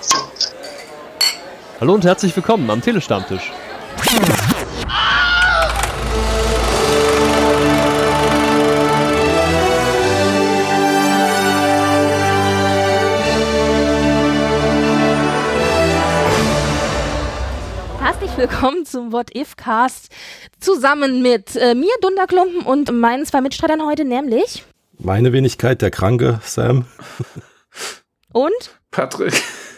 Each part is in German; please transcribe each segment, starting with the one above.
Hallo und herzlich willkommen am Telestammtisch. Herzlich willkommen zum What If Cast zusammen mit mir, Dunderklumpen, und meinen zwei Mitstreitern heute, nämlich meine Wenigkeit, der kranke Sam. Und Patrick.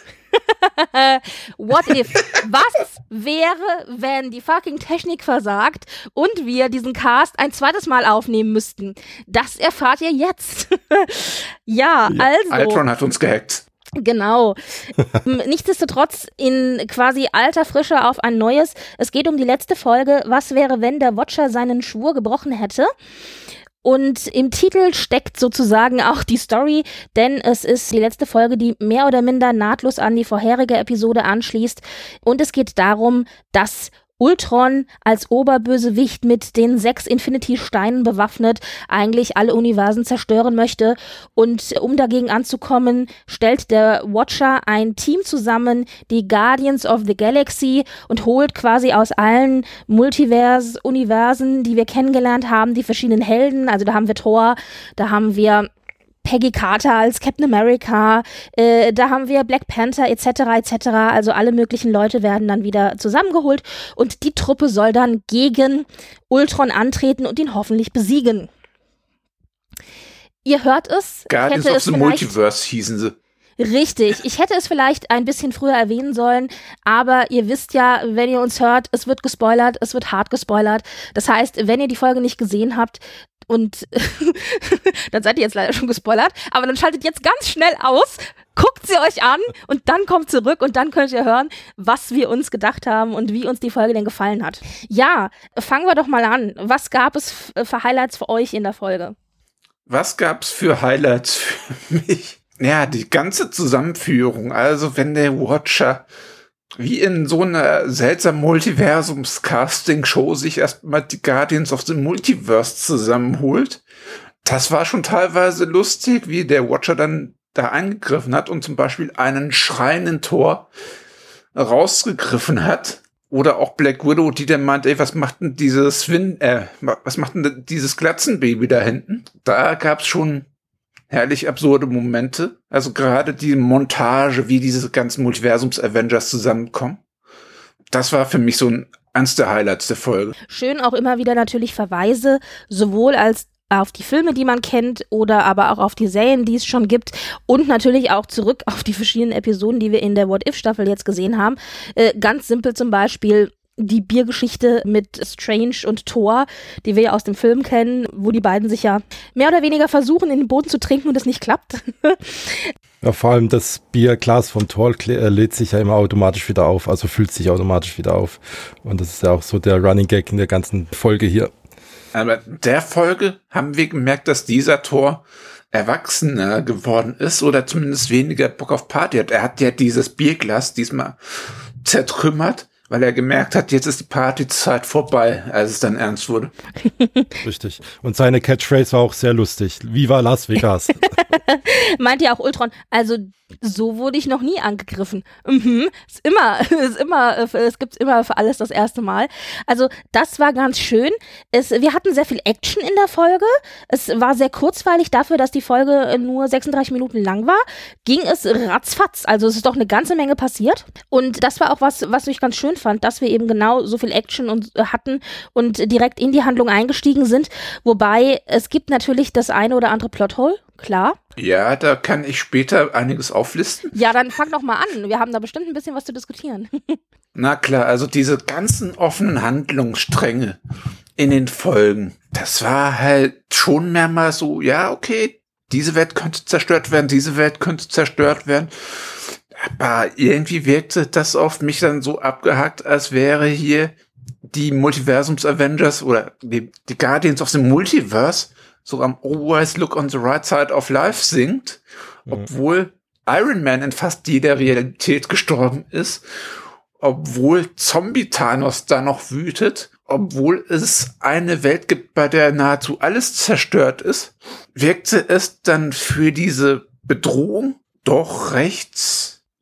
What if? Was wäre, wenn die fucking Technik versagt und wir diesen Cast ein zweites Mal aufnehmen müssten? Das erfahrt ihr jetzt. Ja, also. Ultron hat uns gehackt. Genau. Nichtsdestotrotz in quasi alter Frische auf ein neues. Es geht um die letzte Folge. Was wäre, wenn der Watcher seinen Schwur gebrochen hätte? Und im Titel steckt sozusagen auch die Story, denn es ist die letzte Folge, die mehr oder minder nahtlos an die vorherige Episode anschließt. Und es geht darum, dass Ultron als Oberbösewicht mit den 6 Infinity-Steinen bewaffnet eigentlich alle Universen zerstören möchte. Und um dagegen anzukommen, stellt der Watcher ein Team zusammen, die Guardians of the Galaxy, und holt quasi aus allen Universen, die wir kennengelernt haben, die verschiedenen Helden. Also da haben wir Thor, da haben wir Peggy Carter als Captain America, da haben wir Black Panther etc. Also alle möglichen Leute werden dann wieder zusammengeholt und die Truppe soll dann gegen Ultron antreten und ihn hoffentlich besiegen. Ihr hört es. Guardians of the Multiverse hießen sie. Richtig. Ich hätte es vielleicht ein bisschen früher erwähnen sollen, aber ihr wisst ja, wenn ihr uns hört, es wird gespoilert, es wird hart gespoilert. Das heißt, wenn ihr die Folge nicht gesehen habt, und dann seid ihr jetzt leider schon gespoilert, aber dann schaltet jetzt ganz schnell aus, guckt sie euch an und dann kommt zurück und dann könnt ihr hören, was wir uns gedacht haben und wie uns die Folge denn gefallen hat. Ja, fangen wir doch mal an. Was gab es für Highlights für euch in der Folge? Was gab's für Highlights für mich? Ja, die ganze Zusammenführung. Also wenn der Watcher wie in so einer seltsamen Multiversums-Casting-Show sich erstmal die Guardians of the Multiverse zusammenholt. Das war schon teilweise lustig, wie der Watcher dann da eingegriffen hat und zum Beispiel einen schreienden Thor rausgegriffen hat. Oder auch Black Widow, die dann meint, ey, was macht denn dieses Glatzenbaby da hinten? Da gab's schon herrlich absurde Momente. Also gerade die Montage, wie diese ganzen Multiversums-Avengers zusammenkommen. Das war für mich so eins der Highlights der Folge. Schön auch immer wieder natürlich Verweise, sowohl als auf die Filme, die man kennt, oder aber auch auf die Serien, die es schon gibt, und natürlich auch zurück auf die verschiedenen Episoden, die wir in der What-If-Staffel jetzt gesehen haben. Ganz simpel zum Beispiel die Biergeschichte mit Strange und Thor, die wir ja aus dem Film kennen, wo die beiden sich ja mehr oder weniger versuchen, in den Boden zu trinken und es nicht klappt. Ja, vor allem das Bierglas von Thor lädt sich ja immer automatisch wieder auf, also füllt sich automatisch wieder auf. Und das ist ja auch so der Running Gag in der ganzen Folge hier. Aber in der Folge haben wir gemerkt, dass dieser Thor erwachsener geworden ist oder zumindest weniger Bock auf Party hat. Er hat ja dieses Bierglas diesmal zertrümmert, weil er gemerkt hat, jetzt ist die Partyzeit vorbei, als es dann ernst wurde. Richtig. Und seine Catchphrase war auch sehr lustig. Viva Las Vegas. Meint ja auch Ultron, also so wurde ich noch nie angegriffen. Es gibt immer für alles das erste Mal. Also das war ganz schön. Wir hatten sehr viel Action in der Folge. Es war sehr kurzweilig dafür, dass die Folge nur 36 Minuten lang war. Ging es ratzfatz. Also es ist doch eine ganze Menge passiert. Und das war auch was ich ganz schön fand, dass wir eben genau so viel Action hatten und direkt in die Handlung eingestiegen sind. Wobei es gibt natürlich das eine oder andere Plothole. Klar. Ja, da kann ich später einiges auflisten. Ja, dann fang doch mal an. Wir haben da bestimmt ein bisschen was zu diskutieren. Na klar, also diese ganzen offenen Handlungsstränge in den Folgen, das war halt schon mehrmals so, ja, okay, diese Welt könnte zerstört werden, diese Welt könnte zerstört werden. Aber irgendwie wirkte das auf mich dann so abgehackt, als wäre hier die Multiversums-Avengers oder die Guardians of the Multiverse so am Always Look on the Right Side of Life singt, obwohl Iron Man in fast jeder Realität gestorben ist, obwohl Zombie-Thanos da noch wütet, obwohl es eine Welt gibt, bei der nahezu alles zerstört ist, wirkte es dann für diese Bedrohung doch recht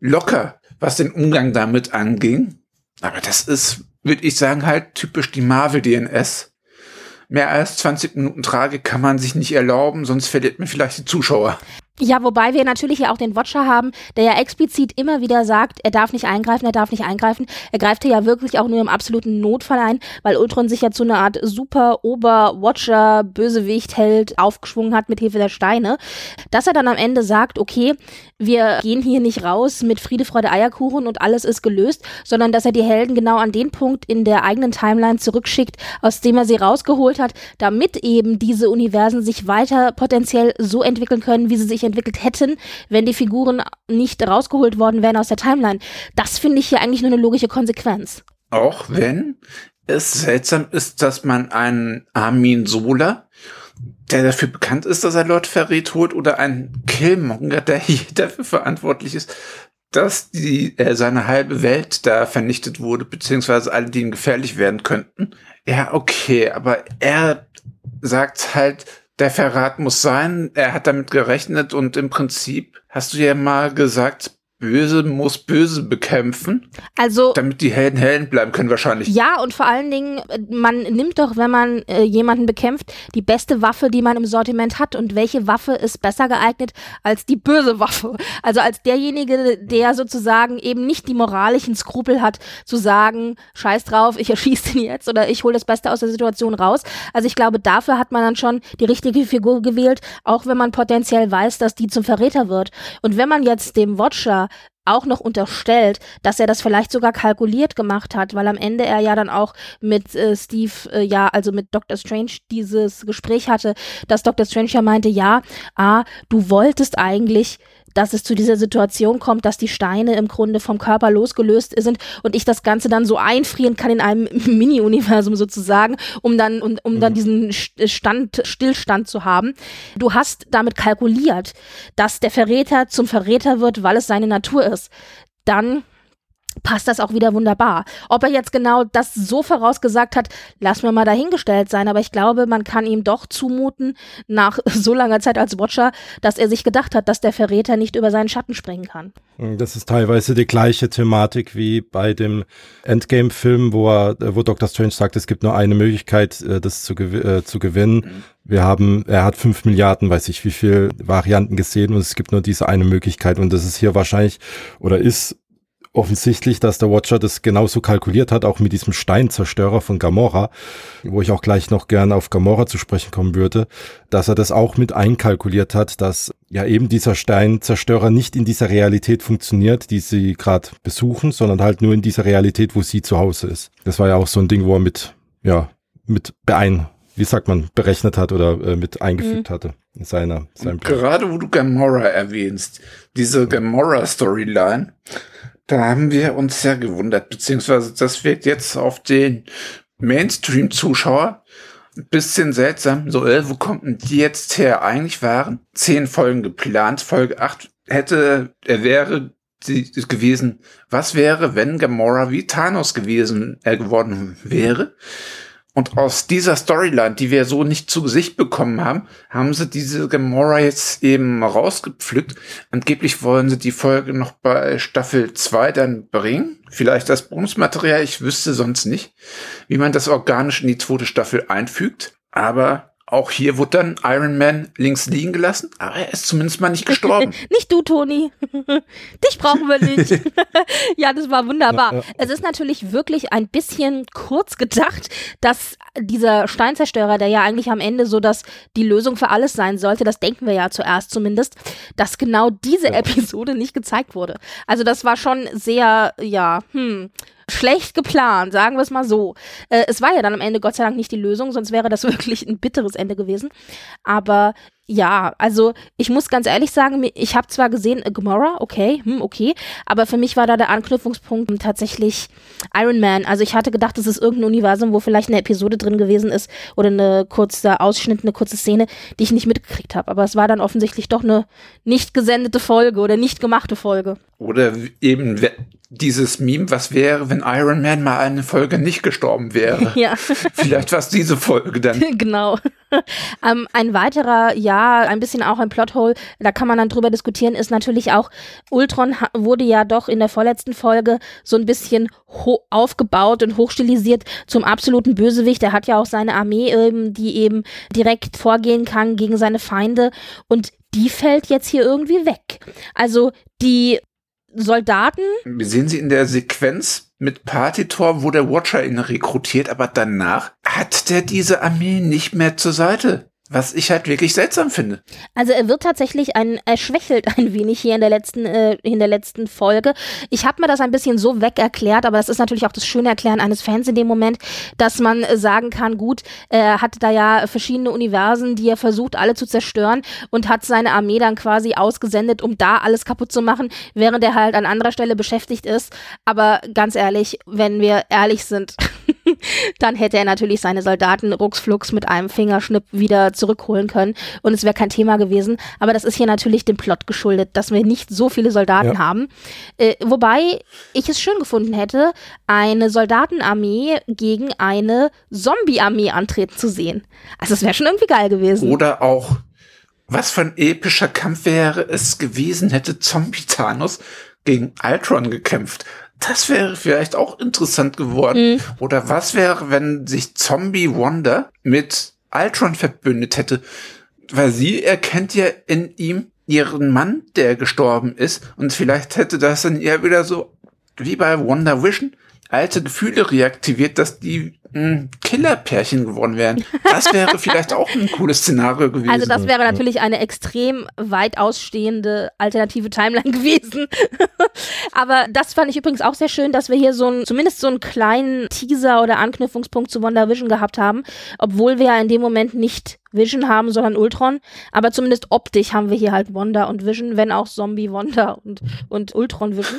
locker, was den Umgang damit anging. Aber das ist, würde ich sagen, halt typisch die Marvel-DNS. Mehr als 20 Minuten Tragik kann man sich nicht erlauben, sonst verliert man vielleicht die Zuschauer. Ja, wobei wir natürlich ja auch den Watcher haben, der ja explizit immer wieder sagt, er darf nicht eingreifen, er darf nicht eingreifen. Er greift ja wirklich auch nur im absoluten Notfall ein, weil Ultron sich ja zu einer Art super Ober-Watcher, Bösewicht-Held aufgeschwungen hat mit Hilfe der Steine. Dass er dann am Ende sagt, okay, wir gehen hier nicht raus mit Friede, Freude, Eierkuchen und alles ist gelöst, sondern dass er die Helden genau an den Punkt in der eigenen Timeline zurückschickt, aus dem er sie rausgeholt hat, damit eben diese Universen sich weiter potenziell so entwickeln können, wie sie sich entwickelt hätten, wenn die Figuren nicht rausgeholt worden wären aus der Timeline. Das finde ich hier eigentlich nur eine logische Konsequenz. Auch wenn es seltsam ist, dass man einen Armin Sola, der dafür bekannt ist, dass er Leute verrät, holt, oder einen Killmonger, der hier dafür verantwortlich ist, dass seine halbe Welt da vernichtet wurde, beziehungsweise alle, die ihm gefährlich werden könnten. Ja, okay, aber er sagt halt, der Verrat muss sein, er hat damit gerechnet und im Prinzip hast du ja mal gesagt, Böse muss Böse bekämpfen, also, damit die Helden Helden bleiben können wahrscheinlich. Ja, und vor allen Dingen, man nimmt doch, wenn man jemanden bekämpft, die beste Waffe, die man im Sortiment hat. Und welche Waffe ist besser geeignet als die böse Waffe? Also als derjenige, der sozusagen eben nicht die moralischen Skrupel hat, zu sagen, scheiß drauf, ich erschieße den jetzt oder ich hole das Beste aus der Situation raus. Also ich glaube, dafür hat man dann schon die richtige Figur gewählt, auch wenn man potenziell weiß, dass die zum Verräter wird. Und wenn man jetzt dem Watcher auch noch unterstellt, dass er das vielleicht sogar kalkuliert gemacht hat, weil am Ende er ja dann auch mit Steve, also mit Dr. Strange dieses Gespräch hatte, dass Dr. Strange ja meinte, du wolltest eigentlich, dass es zu dieser Situation kommt, dass die Steine im Grunde vom Körper losgelöst sind und ich das Ganze dann so einfrieren kann in einem Mini-Universum sozusagen, um dann diesen Stillstand zu haben. Du hast damit kalkuliert, dass der Verräter zum Verräter wird, weil es seine Natur ist. Dann passt das auch wieder wunderbar. Ob er jetzt genau das so vorausgesagt hat, lassen wir mal dahingestellt sein, aber ich glaube, man kann ihm doch zumuten, nach so langer Zeit als Watcher, dass er sich gedacht hat, dass der Verräter nicht über seinen Schatten springen kann. Das ist teilweise die gleiche Thematik wie bei dem Endgame-Film, wo Dr. Strange sagt, es gibt nur eine Möglichkeit, das zu gewinnen. Er hat 5 Milliarden, weiß ich wie viel Varianten gesehen und es gibt nur diese eine Möglichkeit und das ist hier wahrscheinlich oder ist offensichtlich, dass der Watcher das genauso kalkuliert hat, auch mit diesem Steinzerstörer von Gamora, wo ich auch gleich noch gerne auf Gamora zu sprechen kommen würde, dass er das auch mit einkalkuliert hat, dass ja eben dieser Steinzerstörer nicht in dieser Realität funktioniert, die sie gerade besuchen, sondern halt nur in dieser Realität, wo sie zu Hause ist. Das war ja auch so ein Ding, wo er berechnet hat oder mit eingefügt hatte in seinem Plan. Gerade wo du Gamora erwähnst, diese Gamora-Storyline, da haben wir uns ja gewundert, beziehungsweise das wird jetzt auf den Mainstream-Zuschauer ein bisschen seltsam. So, wo kommt denn die jetzt her? Eigentlich waren 10 Folgen geplant. Folge 8 wäre gewesen, was wäre, wenn Gamora wie Thanos geworden wäre? Und aus dieser Storyline, die wir so nicht zu Gesicht bekommen haben, haben sie diese Gamora jetzt eben rausgepflückt. Angeblich wollen sie die Folge noch bei Staffel 2 dann bringen. Vielleicht das Bonusmaterial, ich wüsste sonst nicht, wie man das organisch in die 2. Staffel einfügt. Aber auch hier wurde dann Iron Man links liegen gelassen, aber er ist zumindest mal nicht gestorben. Nicht du, Toni. Dich brauchen wir nicht. Ja, das war wunderbar. Ja. Es ist natürlich wirklich ein bisschen kurz gedacht, dass dieser Steinzerstörer, der ja eigentlich am Ende so die Lösung für alles sein sollte, das denken wir ja zuerst zumindest, dass genau diese Episode nicht gezeigt wurde. Also das war schon sehr, schlecht geplant, sagen wir es mal so. Es war ja dann am Ende Gott sei Dank nicht die Lösung, sonst wäre das wirklich ein bitteres Ende gewesen. Aber ja, also ich muss ganz ehrlich sagen, ich habe zwar gesehen, Gamora, okay, aber für mich war da der Anknüpfungspunkt tatsächlich Iron Man. Also ich hatte gedacht, das ist irgendein Universum, wo vielleicht eine Episode drin gewesen ist oder eine kurze Ausschnitt, eine kurze Szene, die ich nicht mitgekriegt habe. Aber es war dann offensichtlich doch eine nicht gesendete Folge oder nicht gemachte Folge. Oder eben dieses Meme, was wäre, wenn Iron Man mal eine Folge nicht gestorben wäre. Ja. Vielleicht war es diese Folge dann. Genau. Ein weiterer, ein bisschen auch ein Plothole, da kann man dann drüber diskutieren, ist natürlich auch, Ultron wurde ja doch in der vorletzten Folge so ein bisschen aufgebaut und hochstilisiert zum absoluten Bösewicht. Er hat ja auch seine Armee, die eben direkt vorgehen kann gegen seine Feinde, und die fällt jetzt hier irgendwie weg. Also die Soldaten. Wir sehen sie in der Sequenz mit Partitor, wo der Watcher ihn rekrutiert, aber danach hat der diese Armee nicht mehr zur Seite. Was ich halt wirklich seltsam finde. Also er wird tatsächlich er schwächelt ein wenig hier in der letzten Folge. Ich habe mir das ein bisschen so weg erklärt, aber das ist natürlich auch das schöne Erklären eines Fans in dem Moment, dass man sagen kann, gut, er hat da ja verschiedene Universen, die er versucht, alle zu zerstören, und hat seine Armee dann quasi ausgesendet, um da alles kaputt zu machen, während er halt an anderer Stelle beschäftigt ist. Aber ganz ehrlich, wenn wir ehrlich sind, dann hätte er natürlich seine Soldaten rucksflugs mit einem Fingerschnipp wieder zurückholen können und es wäre kein Thema gewesen. Aber das ist hier natürlich dem Plot geschuldet, dass wir nicht so viele Soldaten haben. Wobei ich es schön gefunden hätte, eine Soldatenarmee gegen eine Zombie-Armee antreten zu sehen. Also es wäre schon irgendwie geil gewesen. Oder auch, was für ein epischer Kampf wäre es gewesen, hätte Zombie-Thanos gegen Ultron gekämpft. Das wäre vielleicht auch interessant geworden. Oder was wäre, wenn sich Zombie Wanda mit Ultron verbündet hätte? Weil sie erkennt ja in ihm ihren Mann, der gestorben ist. Und vielleicht hätte das in ihr wieder so, wie bei WandaVision, alte Gefühle reaktiviert, dass die Killerpärchen geworden wären. Das wäre vielleicht auch ein cooles Szenario gewesen. Also das wäre natürlich eine extrem weit ausstehende alternative Timeline gewesen. Aber das fand ich übrigens auch sehr schön, dass wir hier zumindest so einen kleinen Teaser oder Anknüpfungspunkt zu WandaVision gehabt haben, obwohl wir ja in dem Moment nicht Vision haben, sondern Ultron. Aber zumindest optisch haben wir hier halt Wanda und Vision, wenn auch Zombie Wanda und Ultron Vision.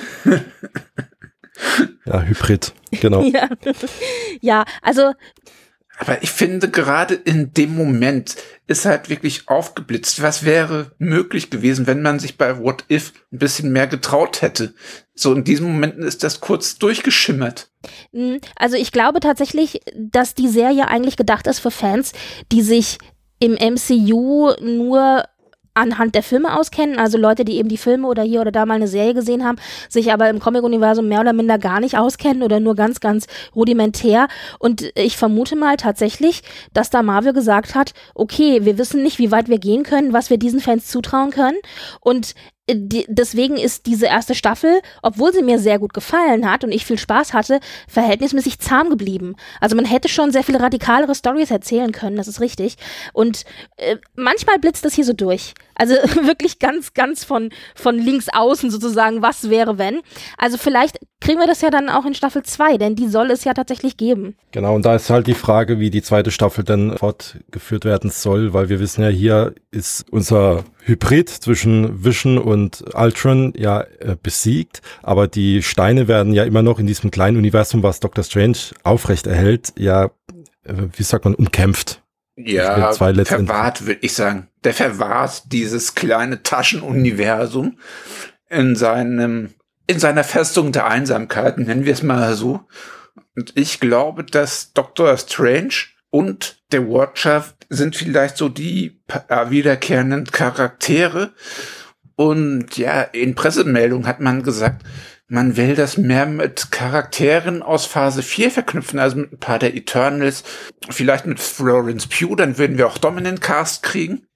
Ja, Hybrid, genau. Ja, also. Aber ich finde, gerade in dem Moment ist halt wirklich aufgeblitzt. Was wäre möglich gewesen, wenn man sich bei What If ein bisschen mehr getraut hätte? So in diesen Momenten ist das kurz durchgeschimmert. Also ich glaube tatsächlich, dass die Serie eigentlich gedacht ist für Fans, die sich im MCU nur anhand der Filme auskennen, also Leute, die eben die Filme oder hier oder da mal eine Serie gesehen haben, sich aber im Comic-Universum mehr oder minder gar nicht auskennen oder nur ganz, ganz rudimentär. Und ich vermute mal tatsächlich, dass da Marvel gesagt hat, okay, wir wissen nicht, wie weit wir gehen können, was wir diesen Fans zutrauen können, und deswegen ist diese erste Staffel, obwohl sie mir sehr gut gefallen hat und ich viel Spaß hatte, verhältnismäßig zahm geblieben. Also man hätte schon sehr viele radikalere Storys erzählen können, das ist richtig. Und manchmal blitzt das hier so durch. Also wirklich ganz, ganz von links außen sozusagen, was wäre wenn. Also vielleicht kriegen wir das ja dann auch in Staffel 2, denn die soll es ja tatsächlich geben. Genau, und da ist halt die Frage, wie die zweite Staffel dann fortgeführt werden soll, weil wir wissen ja, hier ist unser Hybrid zwischen Vision und Ultron ja besiegt, aber die Steine werden ja immer noch in diesem kleinen Universum, was Doctor Strange aufrechterhält, ja, wie sagt man, umkämpft. Ja, verwahrt, würde ich sagen. Der verwahrt dieses kleine Taschenuniversum in seiner Festung der Einsamkeit, nennen wir es mal so. Und ich glaube, dass Doctor Strange und der Watcher sind vielleicht so die wiederkehrenden Charaktere. Und ja, in Pressemeldungen hat man gesagt, man will das mehr mit Charakteren aus Phase 4 verknüpfen, also mit ein paar der Eternals, vielleicht mit Florence Pugh, dann würden wir auch Dominant Cast kriegen.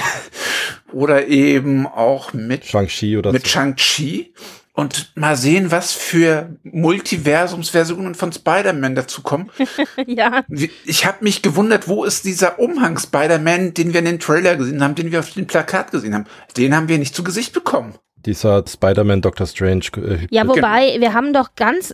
Oder eben auch mit Shang-Chi oder mit so. Shang-Chi. Und mal sehen, was für Multiversumsversionen von Spider-Man dazukommen. Ja. Ich habe mich gewundert, wo ist dieser Umhang Spider-Man, den wir in den Trailer gesehen haben, den wir auf dem Plakat gesehen haben. Den haben wir nicht zu Gesicht bekommen. Dieser Spider-Man Doctor Strange. Ja, wobei, wir haben doch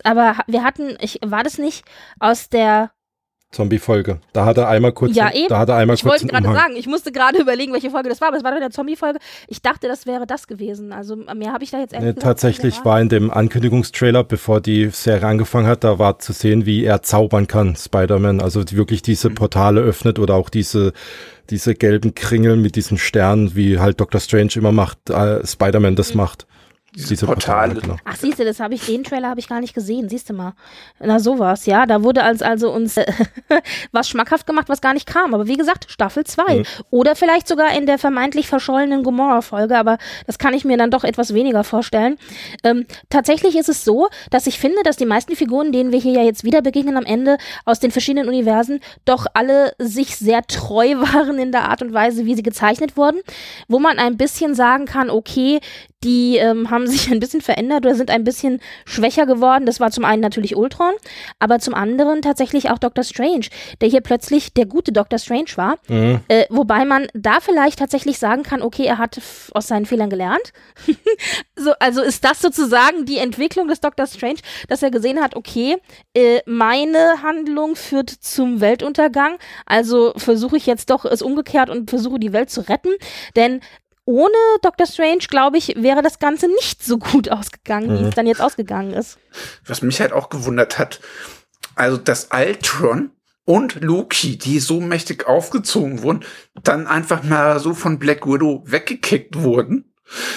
war das nicht aus der Zombie-Folge. Da hat er einmal kurz. Ja, eben. Da hat er einmal ich kurz wollte gerade sagen, ich musste gerade überlegen, welche Folge das war, aber es war doch in der Zombie-Folge. Ich dachte, das wäre das gewesen. Also mehr habe ich da jetzt ehrlich gesagt tatsächlich war in dem Ankündigungstrailer, bevor die Serie angefangen hat, da war zu sehen, wie er zaubern kann, Spider-Man. Also wirklich diese Portale öffnet oder auch diese gelben Kringel mit diesen Sternen, wie halt Dr. Strange immer macht, Spider-Man das macht. diese Portale. Genau. Ach, siehst du, den Trailer habe ich gar nicht gesehen, siehst du mal. Na sowas, ja, da wurde also uns was schmackhaft gemacht, was gar nicht kam. Aber wie gesagt, Staffel 2. Oder vielleicht sogar in der vermeintlich verschollenen Gomorrah-Folge, aber das kann ich mir dann doch etwas weniger vorstellen. Tatsächlich ist es so, dass ich finde, dass die meisten Figuren, denen wir hier ja jetzt wieder begegnen am Ende, aus den verschiedenen Universen, doch alle sich sehr treu waren in der Art und Weise, wie sie gezeichnet wurden. Wo man ein bisschen sagen kann, okay, die haben sich ein bisschen verändert oder sind ein bisschen schwächer geworden. Das war zum einen natürlich Ultron, aber zum anderen tatsächlich auch Doctor Strange, der hier plötzlich der gute Doctor Strange war. Wobei man da vielleicht tatsächlich sagen kann, okay, er hat aus seinen Fehlern gelernt. Also ist das sozusagen die Entwicklung des Doctor Strange, dass er gesehen hat, okay, meine Handlung führt zum Weltuntergang, also versuche ich jetzt doch es umgekehrt und versuche die Welt zu retten, denn ohne Doctor Strange, glaube ich, wäre das Ganze nicht so gut ausgegangen, wie es dann jetzt ausgegangen ist. Was mich halt auch gewundert hat, also dass Ultron und Loki, die so mächtig aufgezogen wurden, dann einfach mal so von Black Widow weggekickt wurden.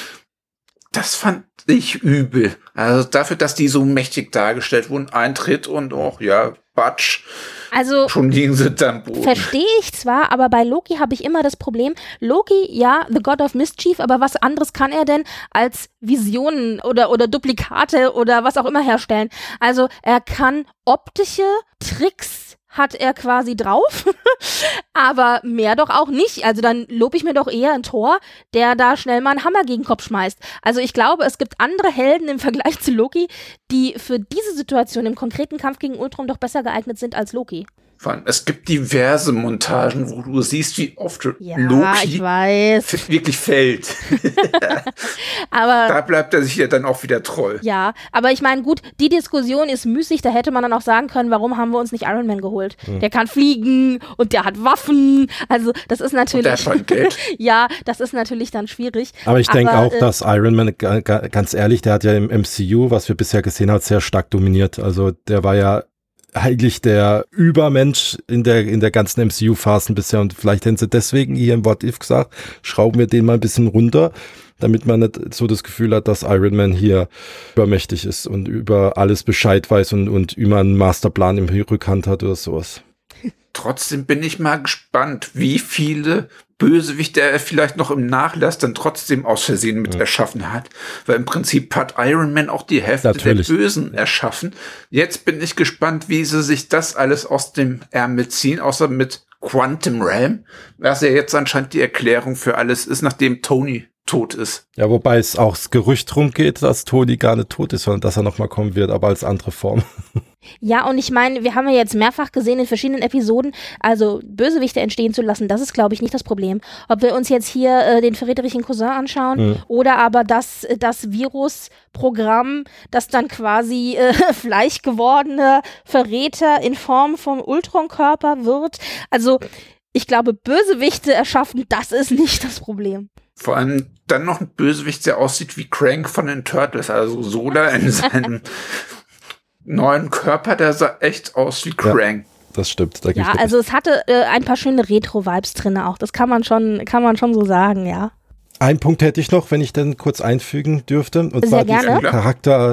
Das fand ich übel. Also dafür, dass die so mächtig dargestellt wurden, Eintritt und auch, ja, Batsch. Also, schon liegen sie da am Boden. Verstehe ich zwar, aber bei Loki habe ich immer das Problem, Loki, ja, the God of Mischief, aber was anderes kann er denn als Visionen oder Duplikate oder was auch immer herstellen? Also er kann optische Tricks hat er quasi drauf, aber mehr doch auch nicht. Also dann lobe ich mir doch eher einen Thor, der da schnell mal einen Hammer gegen den Kopf schmeißt. Also ich glaube, es gibt andere Helden im Vergleich zu Loki, die für diese Situation im konkreten Kampf gegen Ultron doch besser geeignet sind als Loki. Vor allem, es gibt diverse Montagen, wo du siehst, wie oft Ja, Loki ich weiß. wirklich fällt. Aber da bleibt er sich ja dann auch wieder treu. ja, aber ich meine, gut, die Diskussion ist müßig, da hätte man dann auch sagen können, warum haben wir uns nicht Iron Man geholt? Der kann fliegen und der hat Waffen, also das ist natürlich... Und der hat Geld. Ja, das ist natürlich dann schwierig. Aber ich denke auch, dass Iron Man, ganz ehrlich, der hat ja im MCU, was wir bisher gesehen haben, sehr stark dominiert. Also der war ja eigentlich der Übermensch in der ganzen MCU-Phasen bisher, und vielleicht hätten sie deswegen hier im What If gesagt, schrauben wir den mal ein bisschen runter, damit man nicht so das Gefühl hat, dass Iron Man hier übermächtig ist und über alles Bescheid weiß und immer einen Masterplan im Rückhand hat oder sowas. Trotzdem bin ich mal gespannt, wie viele Bösewichte er vielleicht noch im Nachlass dann trotzdem aus Versehen mit erschaffen hat. Weil im Prinzip hat Iron Man auch die Hälfte der Bösen erschaffen. Jetzt bin ich gespannt, wie sie sich das alles aus dem Ärmel ziehen, außer mit Quantum Realm, was ja jetzt anscheinend die Erklärung für alles ist, nachdem Tony tot ist. Ja, wobei es auch das Gerücht drum geht, dass Tony gar nicht tot ist, sondern dass er nochmal kommen wird, aber als andere Form. Ja, und ich meine, wir haben ja jetzt mehrfach gesehen in verschiedenen Episoden, also Bösewichte entstehen zu lassen, das ist, glaube ich, nicht das Problem. Ob wir uns jetzt hier den verräterischen Cousin anschauen oder aber das Virusprogramm, das dann quasi fleischgewordener Verräter in Form vom Ultron-Körper wird. Also ich glaube, Bösewichte erschaffen, das ist nicht das Problem. Vor allem dann noch ein Bösewicht, der aussieht wie Crank von den Turtles, also Sola in seinem neuen Körper, der sah echt aus wie Krang. Ja, das stimmt. Da ja, also es hatte ein paar schöne Retro-Vibes drin auch. Das kann man schon so sagen, ja. Einen Punkt hätte ich noch, wenn ich den kurz einfügen dürfte. Und sehr zwar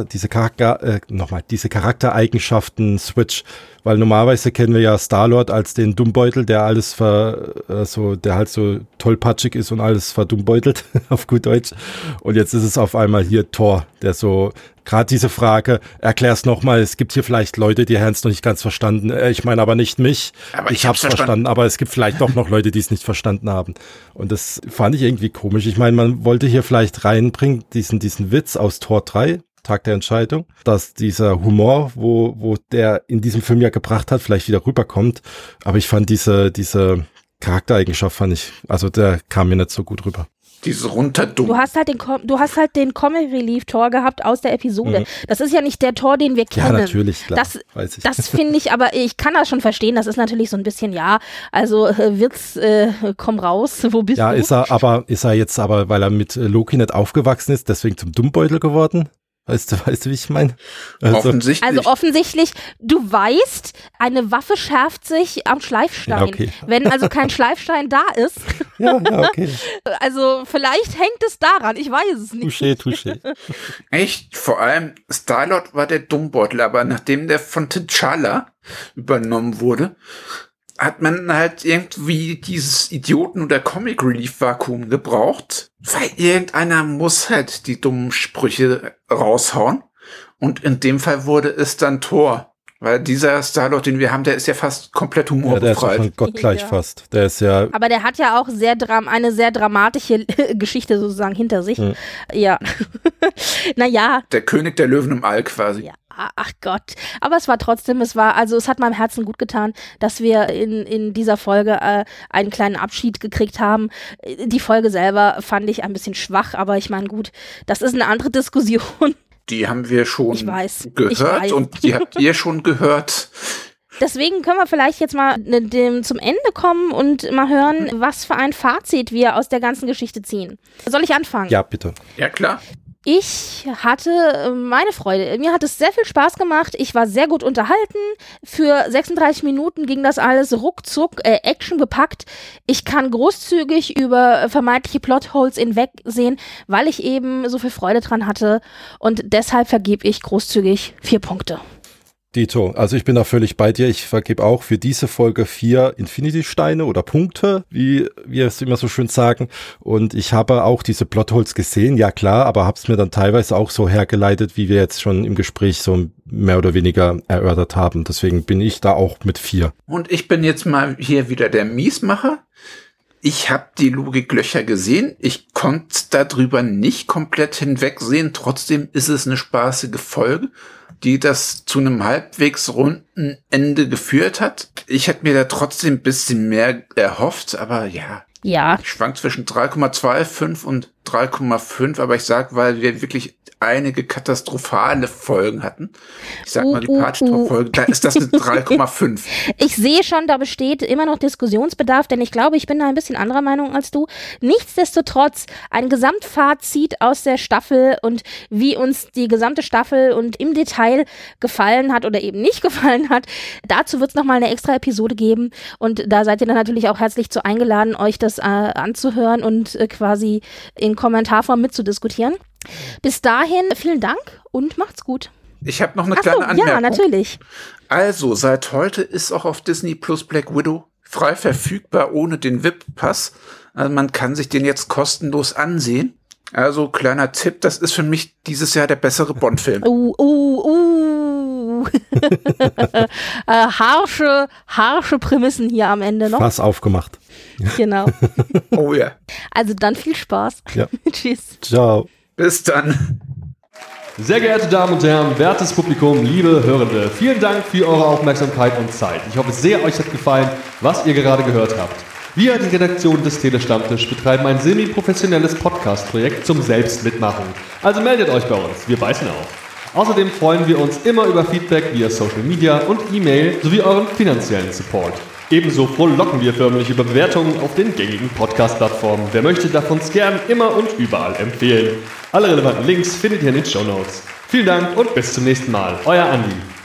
diese Charaktereigenschaften Switch. Weil normalerweise kennen wir ja Star-Lord als den Dummbeutel, der alles der halt so tollpatschig ist und alles verdummbeutelt, auf gut Deutsch. Und jetzt ist es auf einmal hier Thor, der so, gerade diese Frage, erklär's nochmal, es gibt hier vielleicht Leute, die haben es noch nicht ganz verstanden. Ich meine aber nicht mich. Aber ich hab's verstanden, aber es gibt vielleicht doch noch Leute, die es nicht verstanden haben. Und das fand ich irgendwie komisch. Ich meine, man wollte hier vielleicht reinbringen, diesen Witz aus Thor 3, Tag der Entscheidung, dass dieser Humor, wo der in diesem Film ja gebracht hat, vielleicht wieder rüberkommt. Aber ich fand diese Charaktereigenschaft also der kam mir nicht so gut rüber. Diese runterdumm. Du hast halt den Comic Relief Thor gehabt aus der Episode. Das ist ja nicht der Thor, den wir kennen. Ja, natürlich, klar. Weiß ich. Das finde ich, aber ich kann das schon verstehen. Das ist natürlich so ein bisschen, ja, also Witz, komm raus, wo bist du? Ja, ist er jetzt aber, weil er mit Loki nicht aufgewachsen ist, deswegen zum Dummbeutel geworden? Weißt du, wie ich meine? Offensichtlich, du weißt, eine Waffe schärft sich am Schleifstein. Ja, okay. Wenn also kein Schleifstein da ist. Ja, okay. Also vielleicht hängt es daran, ich weiß es nicht. Touché. Echt? Vor allem Star-Lord war der Dummbeutel, aber nachdem der von T'Challa übernommen wurde, hat man halt irgendwie dieses Idioten- oder Comic-Relief-Vakuum gebraucht, weil irgendeiner muss halt die dummen Sprüche raushauen. Und in dem Fall wurde es dann Thor. Weil dieser Star-Lord, den wir haben, der ist ja fast komplett humorbefreit. Ja, der ist von Gott gleich fast. Der ist ja. Aber der hat ja auch eine sehr dramatische Geschichte sozusagen hinter sich. Ja. Naja. Der König der Löwen im All quasi. Ja. Ach Gott. Aber es hat meinem Herzen gut getan, dass wir in dieser Folge einen kleinen Abschied gekriegt haben. Die Folge selber fand ich ein bisschen schwach, aber ich meine, gut, das ist eine andere Diskussion. Die haben wir schon gehört und die habt ihr schon gehört. Deswegen können wir vielleicht jetzt mal zum Ende kommen und mal hören, was für ein Fazit wir aus der ganzen Geschichte ziehen. Soll ich anfangen? Ja, bitte. Ja, klar. Ich hatte meine Freude. Mir hat es sehr viel Spaß gemacht. Ich war sehr gut unterhalten. Für 36 Minuten ging das alles ruckzuck, Action gepackt. Ich kann großzügig über vermeintliche Plotholes hinwegsehen, weil ich eben so viel Freude dran hatte. Und deshalb vergebe ich großzügig 4 Punkte. Dito, also ich bin da völlig bei dir. Ich vergebe auch für diese Folge 4 Infinity-Steine oder Punkte, wie wir es immer so schön sagen. Und ich habe auch diese Plotholes gesehen, ja klar, aber habe es mir dann teilweise auch so hergeleitet, wie wir jetzt schon im Gespräch so mehr oder weniger erörtert haben. Deswegen bin ich da auch mit 4. Und ich bin jetzt mal hier wieder der Miesmacher. Ich habe die Logiklöcher gesehen. Ich konnte darüber nicht komplett hinwegsehen. Trotzdem ist es eine spaßige Folge, die das zu einem halbwegs runden Ende geführt hat. Ich hätte mir da trotzdem ein bisschen mehr erhofft, aber ja. Ich schwank zwischen 3,25 und 3,5, aber ich sag, weil wir wirklich einige katastrophale Folgen hatten. Ich sag mal, die Parchtor-Folge, da ist das eine 3,5. Ich sehe schon, da besteht immer noch Diskussionsbedarf, denn ich glaube, ich bin da ein bisschen anderer Meinung als du. Nichtsdestotrotz, ein Gesamtfazit aus der Staffel und wie uns die gesamte Staffel und im Detail gefallen hat oder eben nicht gefallen hat, dazu wird es nochmal eine extra Episode geben und da seid ihr dann natürlich auch herzlich zu eingeladen, euch das anzuhören und quasi in Kommentarform mitzudiskutieren. Bis dahin, vielen Dank und macht's gut. Ich habe noch eine kleine Anmerkung. Ja, natürlich. Also, seit heute ist auch auf Disney Plus Black Widow frei verfügbar ohne den VIP-Pass. Also man kann sich den jetzt kostenlos ansehen. Also, kleiner Tipp, das ist für mich dieses Jahr der bessere Bond-Film. Harsche Prämissen hier am Ende noch. Fass aufgemacht. Genau. Oh ja. Also dann viel Spaß. Ja. Tschüss. Ciao. Bis dann. Sehr geehrte Damen und Herren, wertes Publikum, liebe Hörende, vielen Dank für eure Aufmerksamkeit und Zeit. Ich hoffe sehr, euch hat gefallen, was ihr gerade gehört habt. Wir, die Redaktion des Telestammtisch, betreiben ein semi-professionelles Podcast-Projekt zum Selbstmitmachen. Also meldet euch bei uns, wir beißen auf. Außerdem freuen wir uns immer über Feedback via Social Media und E-Mail sowie euren finanziellen Support. Ebenso frohlocken wir förmlich über Bewertungen auf den gängigen Podcast-Plattformen. Wer möchte, darf uns gern immer und überall empfehlen. Alle relevanten Links findet ihr in den Shownotes. Vielen Dank und bis zum nächsten Mal. Euer Andi.